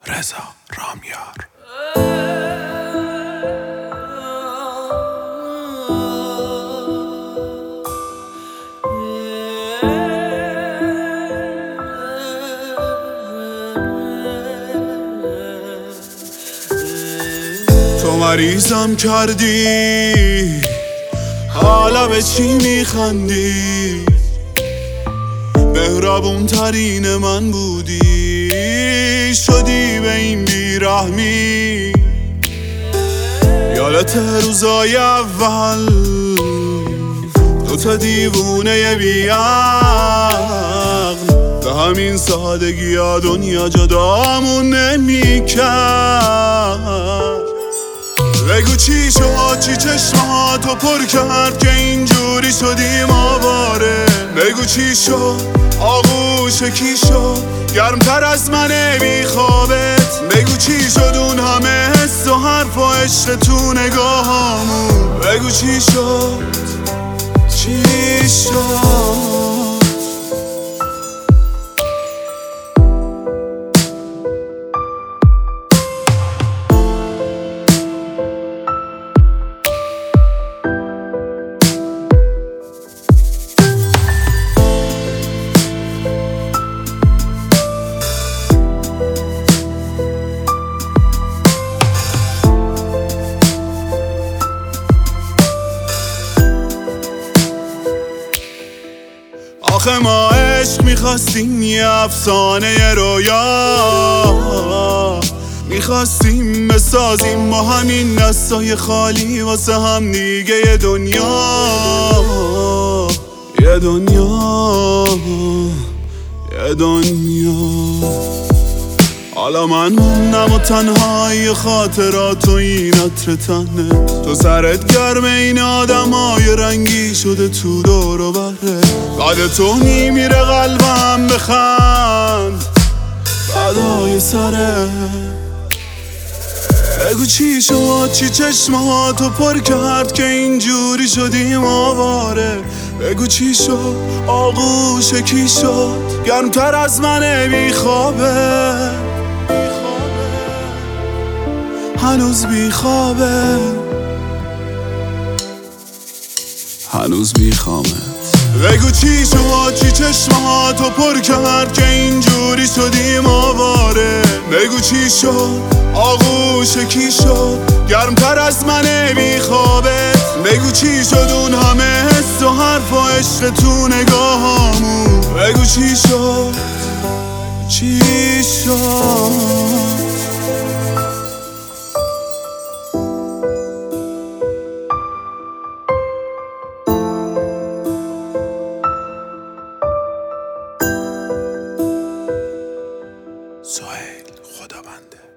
رضا رامیار. تو مریضم کردی، حالا به چی میخندی؟ مهربون ترین من بودی، شدی به این بیرحمی. یادت روزای اول دوتا دیوونه بیعقل، به همین سادگی ها دنیا جدامون نمیکرد. بگو چی شد، چی چشماتو پر کرد که اینجوری شدیم آواره؟ بگو چی شد، آغوش کی شد گرمتر از من بی خوابت؟ بگو چی شد اون همه حس و حرف و عشق تو نگاهامون؟ بگو چی شد، چی شد؟ آخه ما عشق میخواستیم یه افسانه رویا، میخواستیم بسازیم با همین دستای خالی واسه هم دیگه یه دنیا، یه دنیا، یه دنیا. حالا من موندم و تنهای خاطرات و این عطر تنت، تو سرت گرم این آدمای رنگی شده تو دور و بره. بعد تو میمیره قلبم بخند فدای سره. بگو چی شد، چی چشماتو پر کرد که اینجوری شدیم آواره؟ بگو چی شد، آغوش کی شد گرمتر از من بی خوابه؟ هنوز بی خوابه، هنوز میخوامت. بگو چی شد، چی چشماتو پر کرد که اینجوری شدیم آواره؟ بگو چی شد، آغوش کی شد گرمتر از من بی خوابت؟ بگو چی شد اون همه حس و حرف و عشق تو نگاهامون؟ بگو چی شد، چی شد؟ سهیل خدابنده.